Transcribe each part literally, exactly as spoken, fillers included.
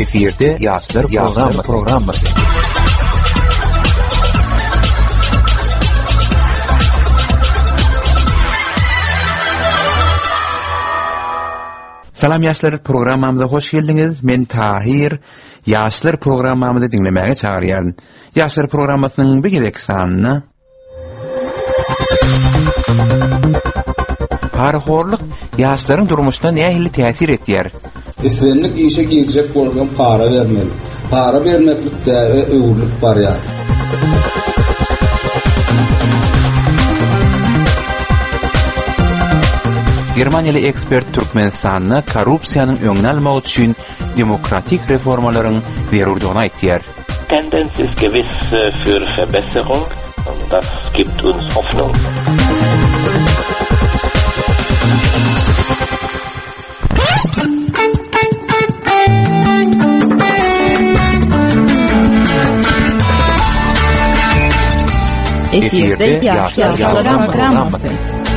Efirde Yaşlar programı programması. Salam Yaşlar programamıza hoş geldiniz. Men Tahir. Yaşlar programamızı dinlemeye çağırıyorum. Yaşlar programmasının bir gidek sanını. Paraxorluk yaşların durmuşuna nähili täsir etýär? İslenlik işe girecek bolgan para vermeli. Para vermeklikde öwürlük bar ya. Germaniýaly ekspert Türkmenistanyna korrupsiýanyň öňüni almak üçin demokratik reformalaryň zerurdygyny aýtýar. Tendenz ist gewiss für Verbesserung und das gibt uns Hoffnung. Efirde Yaşlar programması.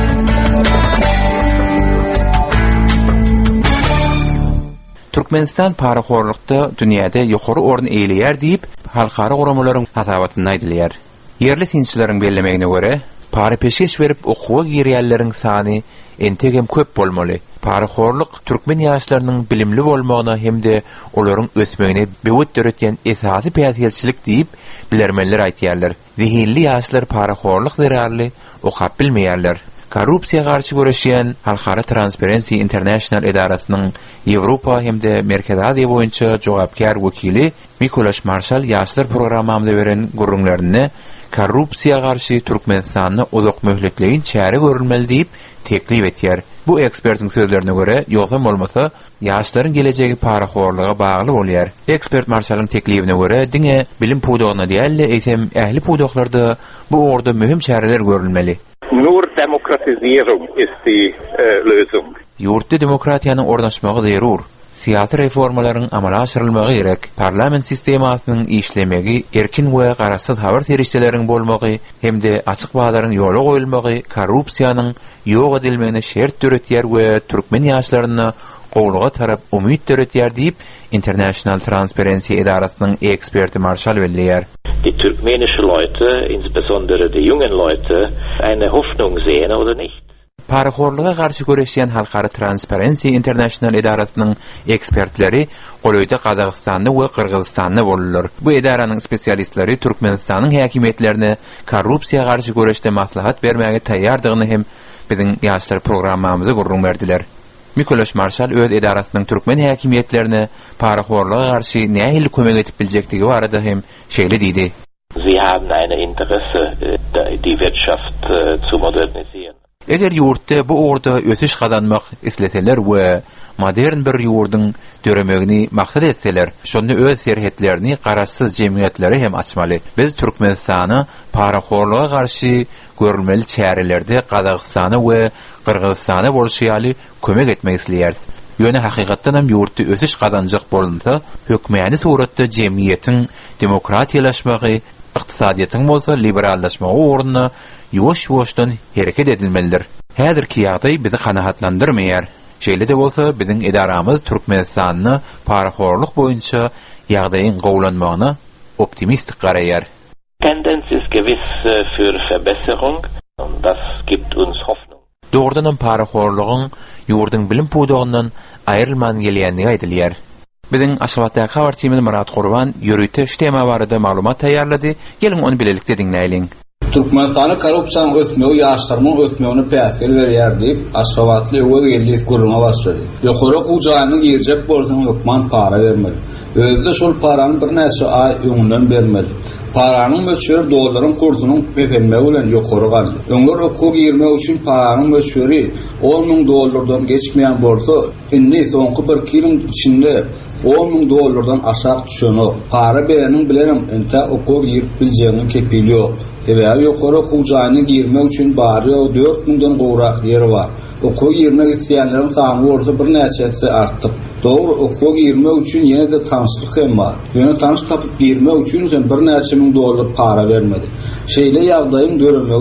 Türkmenistan paraxorlukda dünýäde ýokary orun eýleýär diýip halkara guramalaryň hasabatyny aýdylýar. Yerli sinçileriň bellemegine göre, para peşkeş berip okuwa girýärleriň sany entegem köp bolmaly. Paraxorluk türkmen ýaşlarynyň bilimli bolmagyna hemde olaryň ösmegine bewet döretýän esasy päýsizlik diýip bilermenler aýtýarlar. Zihinli ýaşlar paraxorluk zerarly okap bilmeýärler. Korrupsiýa garşy görüşýän Halkara Transparency International edarasynyň Ýewropa hemde Merkez Aziýa boýunça jogapkar wekili Mikolaş Marşal ýaşlar programamyzda beren gurrunlaryny korrupsiýa garşy Türkmenistanyny uzak möhletleýin çäre görülmeli diýip teklip etýär. Bu ekspertiň sözlerine göre ýoksa bolmasa ýaşlaryň gelejegi paraxorlyga bagly bolýar. Ekspert Marşalyň teklibine göre diňe bilim pudogyna diýäle eýsem ähli pudoklarda bu orada mühim çäreler görülmeli. Nur Demokratisierung ist die äh, Lösung. Ýurtda demokratiýanyň ornaşmagy zerur. Siyasi reformalaryň amala aşyrylmagy gerek. Parlament sistemasynyň işlemegi, erkin we garaşsyz habar terişçileriň bolmagy hemde açyk baglaryň ýola goýulmagy korrupsiýanyň ýok edilmegine şert döretýär we türkmen ýaşlaryna gowluga tarap umyt döretýär diýip International Transparency edarasynyň eksperti Marshall belleýär. Die türkmenische Leute, insbesondere die jungen Leute, eine Hoffnung sehen oder nicht? Paraxorlyga garşy görüşýän Halkara Transparency International edarasynyň ekspertleri Goloýda Kazakstanda we Kyrgyzstanda bolurlar. Bu edaranyň spesialistleri Türkmenistanyň häkimetlerine korrupsiýa garşy görüşde maslahat bermäge taýýardygyny hem biziň ýaşlar programmamyza gurrun berdiler. Mikolaş Marşal öz edarasynyň türkmen häkimetlerine paraxorlyga garşy nähili kömek edip biljekdigi barada hem şeýle diýdi. Sie haben eine Interesse, die Wirtschaft zu modernisieren. Eger ýurtda bu orda ösüş kazanmak isleseler we modern bir ýurdyň döremegini maksat etseler, şonda öz serhetlerini garaşsyz jemgyýetleri hem açmaly. Biz Türkmenistany paraxorlyga garşy görülmeli çärelerde Kazakstany we Kyrgyzstany bolşýaly kömek etmek isleýäris. Ýöne hakykatdan hem ýurtda ösüş kazanjak bolsa, hökmeti suratda jemgyýetiň demokratiýalaşmagy, ykdysadyýatyň bolsa liberallaşmagy ornuna ýoş-ýoşdan hereket edilmelidir. Häzirki ýagdaý bizi kanahatlandyrmaýar. Şeýle de bolsa biziň edaramyz Türkmenistanyny paraxorluk boýunça ýagdaýyň gowlanmagyna optimistik garaýar. Tendenz ist gewiss für Verbesserung und das gibt uns Hoffnung. Doğrudan paraxorlygyň ýurdyň bilim pudogyndan aýrylman gelýänligi aýdylýar. Biziň Aşgabatda habarçymyz Murat Gurban ýörüte işlema barada maglumat taýýarlady. Gelin onu bilelikde dinleýin. Türkmenistany korrupsiýanyň ösmegi ýaşlaryň ösmegine päsgel berýär diýip Aşgabatly öwür gelýär gurulma başlady. Ýokary ujanyň girjek bolsaň hökman para bermeli. Özde şol parany bir näçe ay öňünden bermeli. Paranyň möçüri dollaryň kursunyň efenme bilen ýokary galdy. Öňler okuw girmek üçin paranyň möçüri on ming dollardan geçmeýän bolsa, indi soňky bir ýylyň içinde on ming dollardan aşağı düşeni para bereniň bilenem ente okuw girip biljegiň kepili ýok. Sebäbi ýokary okuwjanyny girmek üçin bary dört mingden gowrak ýeri bar. Okuw girmek isleýänleriň sany bolsa bir näçesi artdyk. Doğru okuw girmek üçin ýene de tanışlyk hem bar. Ýöne tanış tapyp girmek üçin sen bir näçe ming dollar para bermedi. Şeýle ýagdaýyň döremegi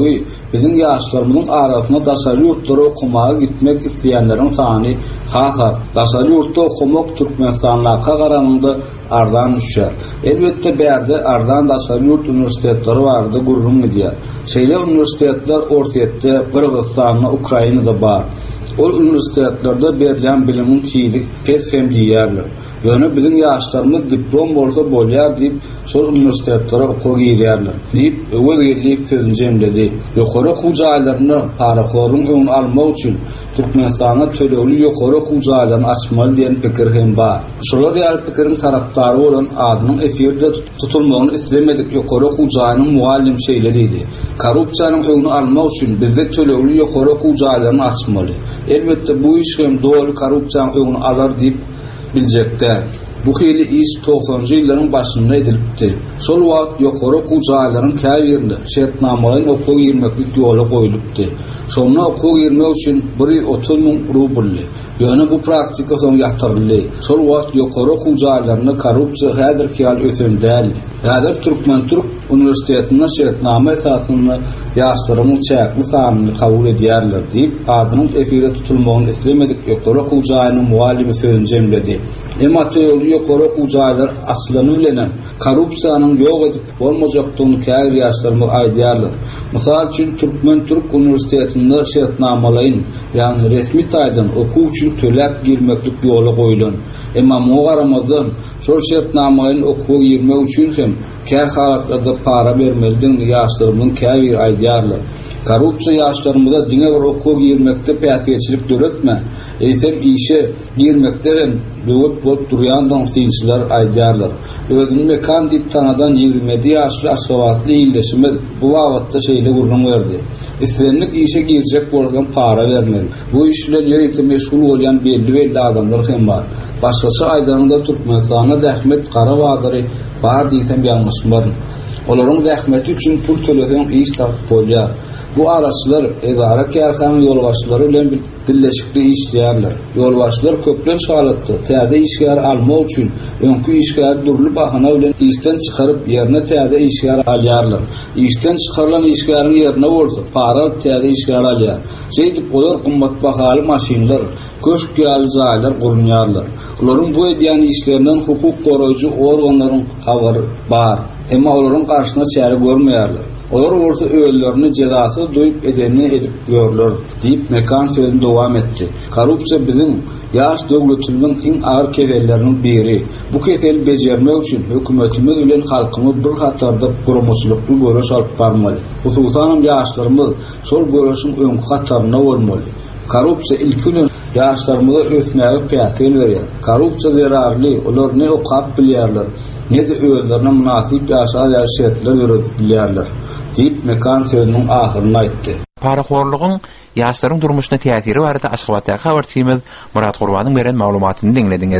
Bizim ýaşlarymyzyň arasynda daşary ýurtlara okumaga gitmek isleýänleriň sany has az. Daşary ýurtda okumak Türkmenistanyňka garanynda ardan düşýär. Elbetde bärde ardan daşary ýurt universitetleri bardy, gurrun edýär. Şeýle universitetler ortaýetde Kyrgyzstanda, Ukrainada bar. O universitetlerde berilen bilimin kiýlik pesem diýerler. Ýöne bizim ýaşlarymyz diplom bolsa bolýar diýip şol universitetlere okuw girýärler diýip öz elli sözünü jemledi. Ýokary okuw jaýlaryny paraxoryň öňüni almak üçin Türkmenistana tölegli ýokary okuw jaýlaryny açmaly diýen pikir hem bar. Şolar ýaly pikiriň tarapdary bolan adynyň efirde tutulmagyny islemedik ýokary okuw jaýynyň muallim şeýleri idi. Korrupsiýanyň öňüni almak üçin bizde tölegli ýokary okuw jaýlaryny açmaly. Elbetde bu iş hem dogry korrupsiýanyň öňüni alar diýip biljekler. Bu hili iş doksanjy ýyllaryň başynda edilipdi. Şol wagt ýokary okuw jaýlarynyň käýerinde şertnamalaryň okuw girmeklik ýoly goýulypdy. Şonu okuw girmek üçin bir ýyl otuz miň rubl. Ýöne bu praktika soň ýatyrly. Şol wagt ýokary okuw jaýlaryny korrupsiýa häzirki ýaly ösendäl. Häzir Türkmen Türk Universitetinde şertnama esasynda ýaşlarymyň çäkli sanyny kabul edýärler diýip adynyň efirde tutulmagyny islemedik ýokary okuw jaýynyň muallimi sözünü jemledi. Emma töýüli ýokary okuw jaýlary aslany bilen korrupsiýanyň ýok edip bolmajakdygyny käýer ýaşlarymyz aýdýarlar. Mysal üçin Türkmen Türk Universitetinde şertnamalaryň ýani resmi taýdan okuw üçin töläp girmeklik ýoly goýulan. Emma muňa garamazdan şol şertnamalaryň okuw girmek üçin hem käy halatlarda para bermelidigini ýaşlarymyň käýer aýdýarlar. Korrupsiýa ýaşlarymyza diňe bir okuw girmekde päsgirçilik döretme, eýsem işe girmekde hem döwet bolup durýan daňsyçylar aýdýarlar. Özüni mekan diýip tanadan ýygrimi ýaşly aşgawatly ýyleşime bu wagtda şeýle gurrun berdi. Islenlik işe girecek bolgan para vermeli. Bu iş bilen ýerinde meşgul bolýan belli belli adamlar hem bar. Başgaça aýdanynda Türkmenistana dähmet Qarabağdary bar diýsem ýalňyşmar. Olaryň zähmeti üçin pul töleýän iş tapyp bolýar. Bu araçlar edara kärkany ýolbaşçylary bilen dilleşikli işleýärler. Ýolbaşçylar köplen şalatdy. Täze işgär almak üçin öňkü işgär durly bahana bilen işden çykaryp ýerine täze işgär alýarlar. İşden çykarylan işgäriň ýerine bolsa para täze işgär alýar. Şeýdip olar gymmat bahaly maşinlar, köşk ýaly jaýlar gurunýarlar. Olaryň bu edýän işlerinden hukuk goraýjy organlaryň habary bar. Emma olaryň garşyna çäre görmeýärler. Olar bolsa öýlerini jazasy doýup edeni edip görler diýip mekan sözüni dowam etdi. Korrupsiýa biziň ýaş döwletimiziň iň agyr keselleriniň biri. Bu kesel bejermek üçin hökümetimiz bilen halkymyz bir hatarda gurumçylykly görüş alyp barmaly. Hususan ýaşlarymyz şol görüşiň öňkü hataryna bolmaly. Korrupsiýa ilkini ýaşlarymyza ösmäge päsel berýär. Korrupsiýa zararly, olar ne okap bilýärler, ne de özlerine münasip ýaşa ýaşatlar bilýärler diýip mekan sözüniň ahyryny aýtdy. Paraxorlugyň ýaşlaryň durmuşyna täsiri barada Aşgabatda habarçymyz Murat Gurbanyň beren maglumatyny dinlediňiz.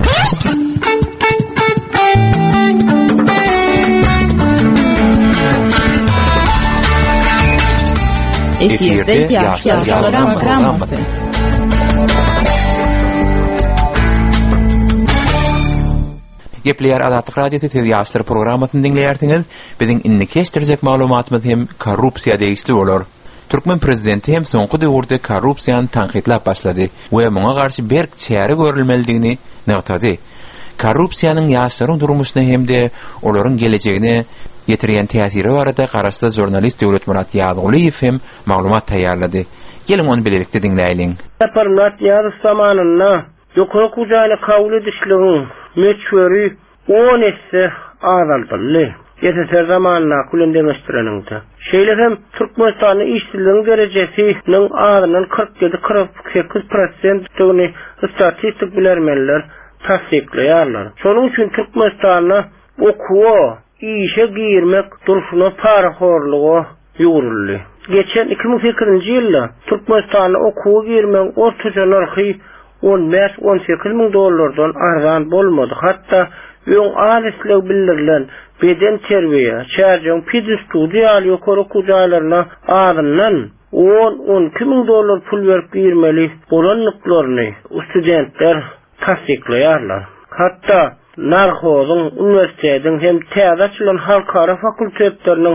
Efirde ýaşlar programmasy. Gepleýär Azatlyk radiosu siz ýaşlar programmasyny dinleýärsiňiz. Biziň inni keşdirjek maglumatymyz hem korrupsiýa diýişli bolar. Türkmen prezidenti hem soňky döwürde korrupsiýany tanqidlap başlady we muňa garşy berk çäre görülmelidigini näwtady. Korrupsiýanyň ýaşlaryň durmuşyna hemde olaryň gelejegine ýetirýän täsiri barada garaşsa jurnalist Döwlet Murat Ýazyliýew hem maglumat taýýarlady. Gelin onu bilelikde dinleýin. Murat Ýazyliýew zamanynda ýokary kujaly kabul edişligiň meçhuri on esse azaldyly. Ýeter zamanna kulen demeşdireninde. Şeýle hem Türkmenistanyň işçiligiň derejesiniň adynyň kırk ýedi kırk sekiz prosent töni statistik bilermenler tasdikleýärler. Şonuň üçin Türkmenistanyň okuwa, işe girmek duruşuna paraxorlugy ýuguruldy. Geçen iki bin sekizinji ýylda Türkmenistanyň okuwa girmek ortaça narhy on beş on sekiz miň dollardan arzan bolmady. Hatta ýoň alislik bildirilen beden terbiýe, çärjüň pizis studiýaly ýokary okuw jaýlaryna adyndan on on iki miň dollar pul berip girmeli bolanlyklaryny studentler tasdikleýärler. Hatta Narhozyň, universitetiň hem täze açylan halkara fakultetleriniň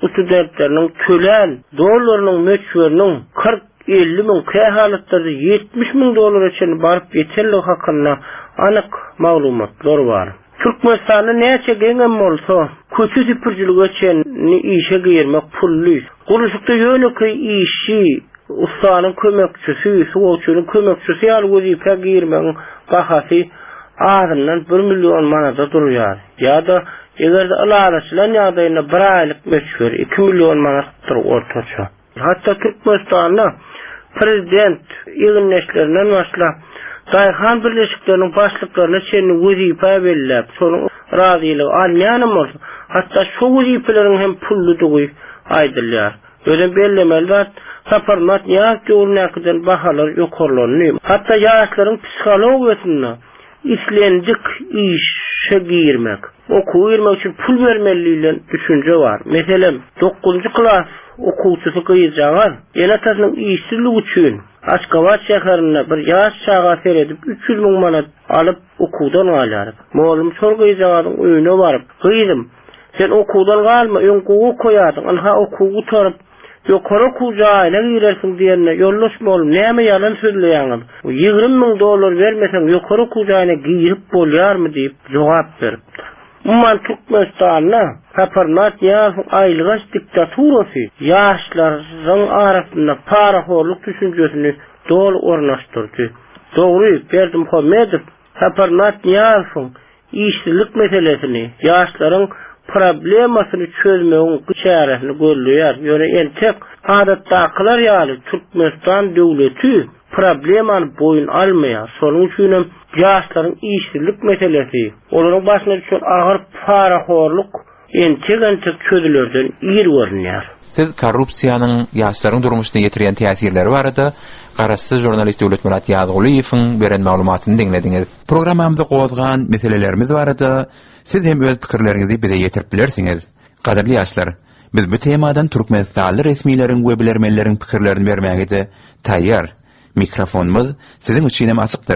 studentlerinin tölen dolarlarının meçhurunun kırk elli min K halatlarda yetmiş min dolar için barıp yeterli hakkında anık maglumatlar var. Türkmenistan'da näçe geňem bolsa, köçü sipirjilik üçin işe girmek pully. Guruşukda ýöneki işi, ustanyň kömekçisi, suwçunyň kömekçisi ýaly wezipe girmek bahasy azyndan bir million manada durýar. Ýa-da egerde alaçylan ýagdaýynda bir aýlyk meçhur iki million manatdyr ortaça. Hatta Türkmenistan'da prezident ýygynlaşlaryndan başla Daýhan birleşikleriniň başlyklaryna çenli wezipe berilip, şonuň razylygy almaýanam bolsa, hatta şu wezipeleriň hem pulludygy aýdylýar. Ölen bellemeli zat saparmat ýa göwnäkden bahalar ýokarlanýar. Hatta ýaşlaryň psihologiýasyna islendik işe girmek, okuw girmek üçin pul bermeliligine düşünje var. Meselem dokuzunçy klass okuwçysy gyýjagar, ýene-täzeniň işsizligi üçin Aşgabat şäherine bir ýaş çaga seredip üç yüz min manat alyp okuwdan galýar. Molum şol gyýjagadyň öýüne baryp, "Gyýdym, sen okuwdan galma, öňkuw koýadyň, anha okuw tutup, ýokary okuwjaýyna girersiň" diýende ýollaşmalym. Näme ýalan söýleýäňiz? ýygrimi min dolar bermeseň ýokary okuwjaýyna girip bolýarmy diýip jogap beripdi. Umman Türkmenistan'na Saparmat ýa aýlyga diktaturasy ýaşlaryň arasynda paraxorluk düşünjesini dol ornaşdyrdy. Dogry, Berdimuhammedow Saparmat ýa işsizlik meselesini, ýaşlaryň problemasyny çözmegiň çäresini görýär. Ýöne entek adatdakylar ýaly Türkmenistan döwleti problemany boyun almaýar. Şonuň üçin ýaşlaryň işsizlik meselesi, olaryň başyna düşen agyr paraxorluk entek-entek çözülerden ýer görünýär. Siz korrupsiýanyň ýaşlaryň durmuşyna ýetirýän täsirleri barada garaşsyz jurnalist Döwletmurat Ýazguliýewiň beren maglumatyny dinlediňiz. Programmamyzda gozgan meselelerimiz barada siz hem öz pikirleriňizi bize ýetirip bilersiňiz. Gaderli ýaşlar, biz bu temadan Türkmenistanly resmiýetiň we bilermenleriň pikirlerini bermäge de taýýar. Mikrofonumuz siziň üçin hem açykdyr.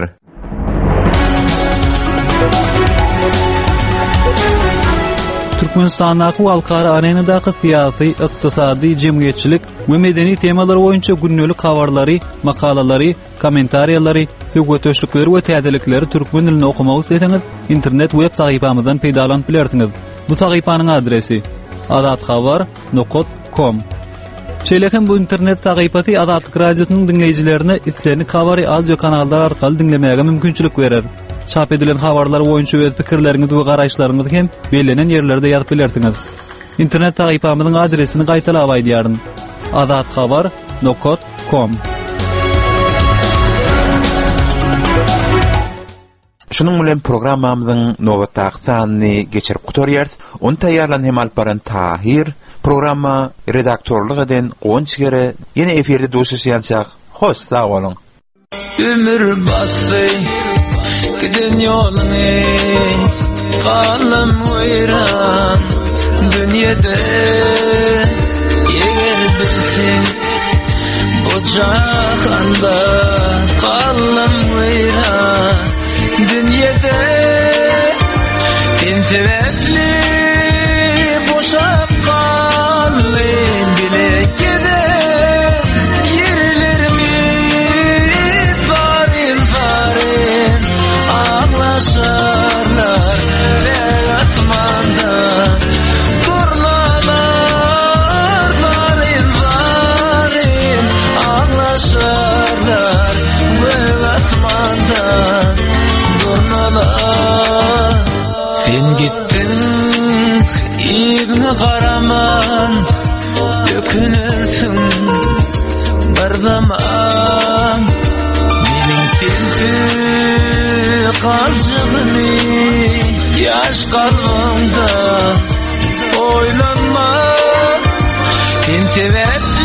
Türkmenistandaky halkara arenadaky syýasy, ykdysady, jemgyýetçilik we medeni temalar boýunça günnelik habarlary, makalalary, kommentariýalary, söhbetleşikleri we täzelikleri türkmen dilinde okumagy isteseňiz, internet web sahypamyzdan peýdalanyp bilersiňiz. Bu sahypanyň adresi adatxabar nokta com. Şeýlekem bu internet sahypasy Adatlyk radiosynyň dinleýijilerine islenik habary audio kanallar arkaly dinlemäge mümkinçilik berer. Çap edilen habarlar boýunça öz pikirleriňizi we garaşlaryňyzy hem belenen ýerlerde ýazyp bilersiňiz. İnternet sahypamyzyň adresini gaýtalap aýdýaryn. adatxabar nokta com. Şunun bilen programmamyzyň nowatdaky sanyny geçirip gutorýar. Onu taýýarlan hem alyp baran Tahir. Programma redaktorluk eden Gonçgere ýene eferde duşuşýançak. Hoş sag bolun. Ömür bastı giden yoluny, galam weýran dünýede. Eger bilseň bu jahanda galam weýran dünýede. Sen sebäpli boşap gallyn bilekde. Yerlerimi zarin zarin ağlaşarlar ve atmanda. Turnalar zarin zarin ağlaşarlar ve atmanda. Turnalar sen gittin ýüzüne garaman dökünürsün bir zaman. Meniň sensiz galjygymy ýaş galmamda oýlanma. Sen sebäp